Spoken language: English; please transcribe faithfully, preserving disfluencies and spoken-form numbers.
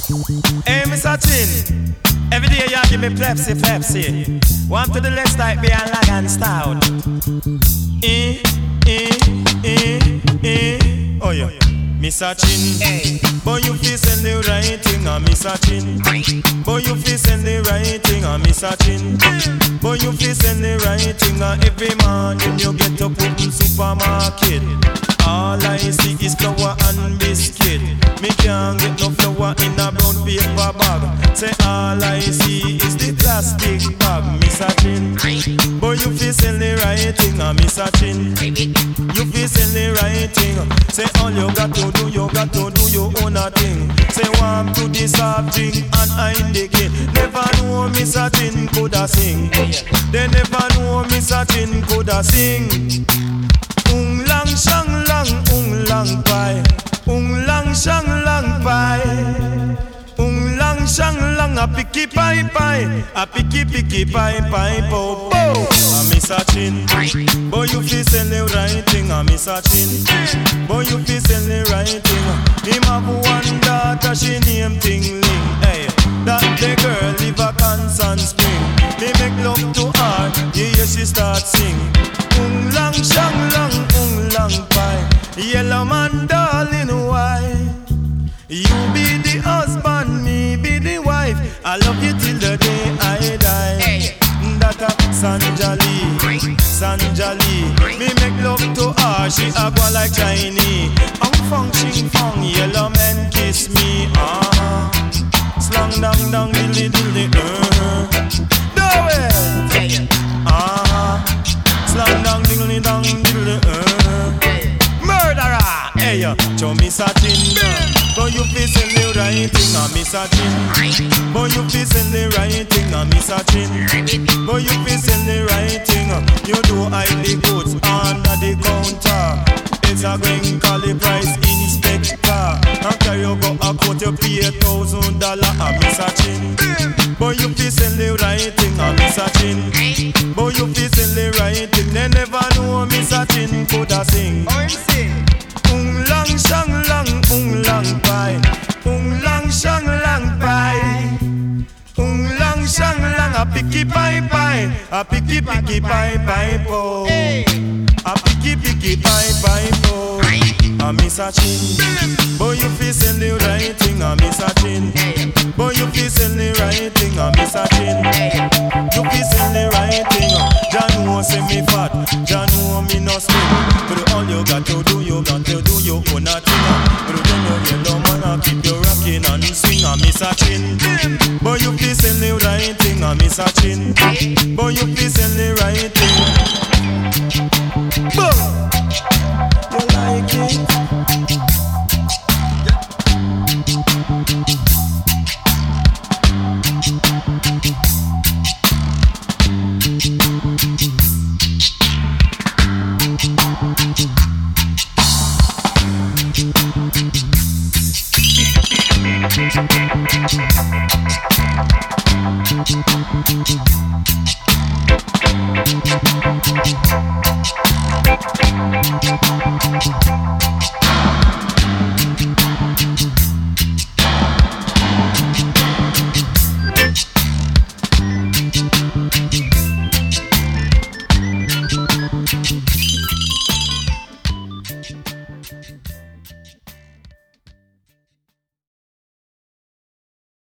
Hey, Mister Chin, every day you give me Pepsi, Pepsi. One to the left like beer and lager stout. Eh, eh, eh, eh. Oh yeah, Mister Chin. Hey. Boy, you feel send the right thing, ah, Mister Chin. Boy, you feel send the right thing, ah, Mister Chin. Boy, you feel send the right thing, ah, every morning you get up in supermarket. All I see is flour and biscuit. Me can't get no flour in a brown paper bag. Say all I see is the plastic bag, Mister Chin. Boy, you feel sell the right thing, ah, Mister Chin. You feel sell the right thing. Say all you got to do, you got to do your own a thing. Say warm to the soft drink and I'm the kid. Never know Mister Chin coulda sing. They never know Mister Chin coulda sing. Ung lang shang lang, ung lang pai. Ung lang shang lang pai. Ung lang shang lang a picky pai pai. A picky picky pai pai po po. A Mister Chin. Boy you feel sell the right thing, a Mister Chin. Boy you feel sell the right thing. Him have one daughter, she name Ting Ling. Hey, that the girl live a Constant Spring. They make love to her, yeah, yeah she start sing. Ung lang shang lang, ung lang pai. Yellow man darling why? You be the husband, me be the wife. I love you till the day I die. Hey. That a Sanjali, Sanjali. Me make love to her, she a go like Chinese. I'm fong ching fong, yellow man kiss me. Ah, slang dang dang dilly dilly. Uh. Do it. Ah, slang dang dilly dang dilly. Uh. Murderer. Hey, show me satin. Boy, you feel sell the right thing, ah, Mister Chin. Boy, you feel sell the right thing, ah, Mister Chin. Boy, you feel sell the right thing. You do hide the goods under the counter. It's a green collie price inspector. After you go a court, you pay a thousand dollar, ah, Mister Chin. Boy, you feel sell the right thing, ah, Mister Chin. Boy, you feel sell the right thing. They never know Mister Chin coulda sing. Oh, him sing. Ung lang shang lang, ung lang pai. Ung lang shang lang pai. Ung lang shang lang a picky pai pai. A picky picky pai pai po. A picky picky pai pai po. A Mister Chin. Boy you feel sell the right thing, a Mister Chin. Boy you feel sell the right thing, a Mister Chin. You feel sell the right thing. Jah know say me fat, Jah know me no slim. But all you got to do, you got to do your own a thing. But then you yellow man a keep you rocking and swing, a Mister Chin. Boy you feel sell the right thing, a Mister Chin.